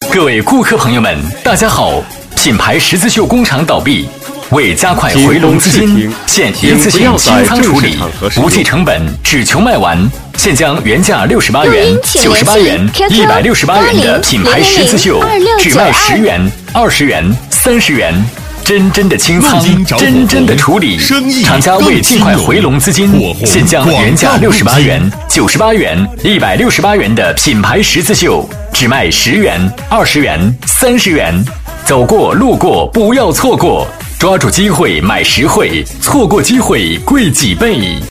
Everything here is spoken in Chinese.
各位顾客朋友们，大家好！品牌十字绣工厂倒闭，为加快回笼资金，现一次性清仓处理，不计成本，只求卖完。现将原价68元、98元、168元的品牌十字绣，只卖10元、20元、30元。真的清仓，真的处理。厂家为尽快回笼资金，现将原价68元、98元、168元的品牌十字绣，只卖10元、20元、30元。走过路过不要错过，抓住机会买实惠，错过机会贵几倍。